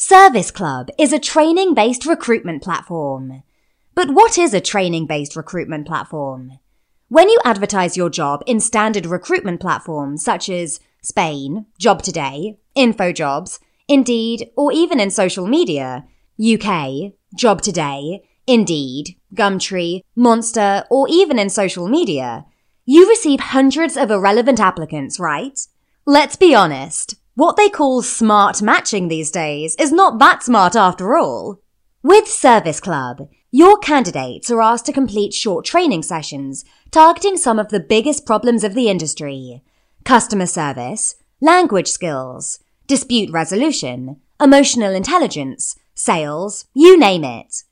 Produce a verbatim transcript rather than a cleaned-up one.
Service Club is a training-based recruitment platform. But what is a training-based recruitment platform? When you advertise your job in standard recruitment platforms such as Spain, Job Today, InfoJobs, Indeed, or even in social media, U K, Job Today, Indeed, Gumtree, Monster, or even in social media, you receive hundreds of irrelevant applicants, right? Let's be honest. What they call smart matching these days is not that smart after all. With Service Club, your candidates are asked to complete short training sessions targeting some of the biggest problems of the industry: customer service, language skills, dispute resolution, emotional intelligence, sales, you name it.